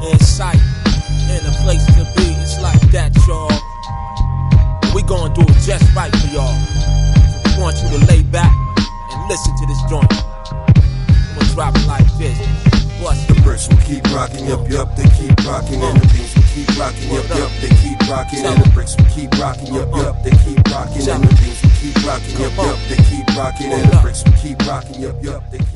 in sight, in a place to be. It's like that, y'all. We gon' do it just right for y'all. So we want you to lay back and listen to this joint. We'll drop it like this. Bust the bricks will keep rocking, yup, yup, they keep rocking, and the beats will keep rocking, yup, yup, they keep rocking, and the bricks will keep rocking, yup, yup, they keep rocking, and the beats will keep rocking, yup, yup, they keep rocking, and the bricks will keep rocking, yup, yup, they keep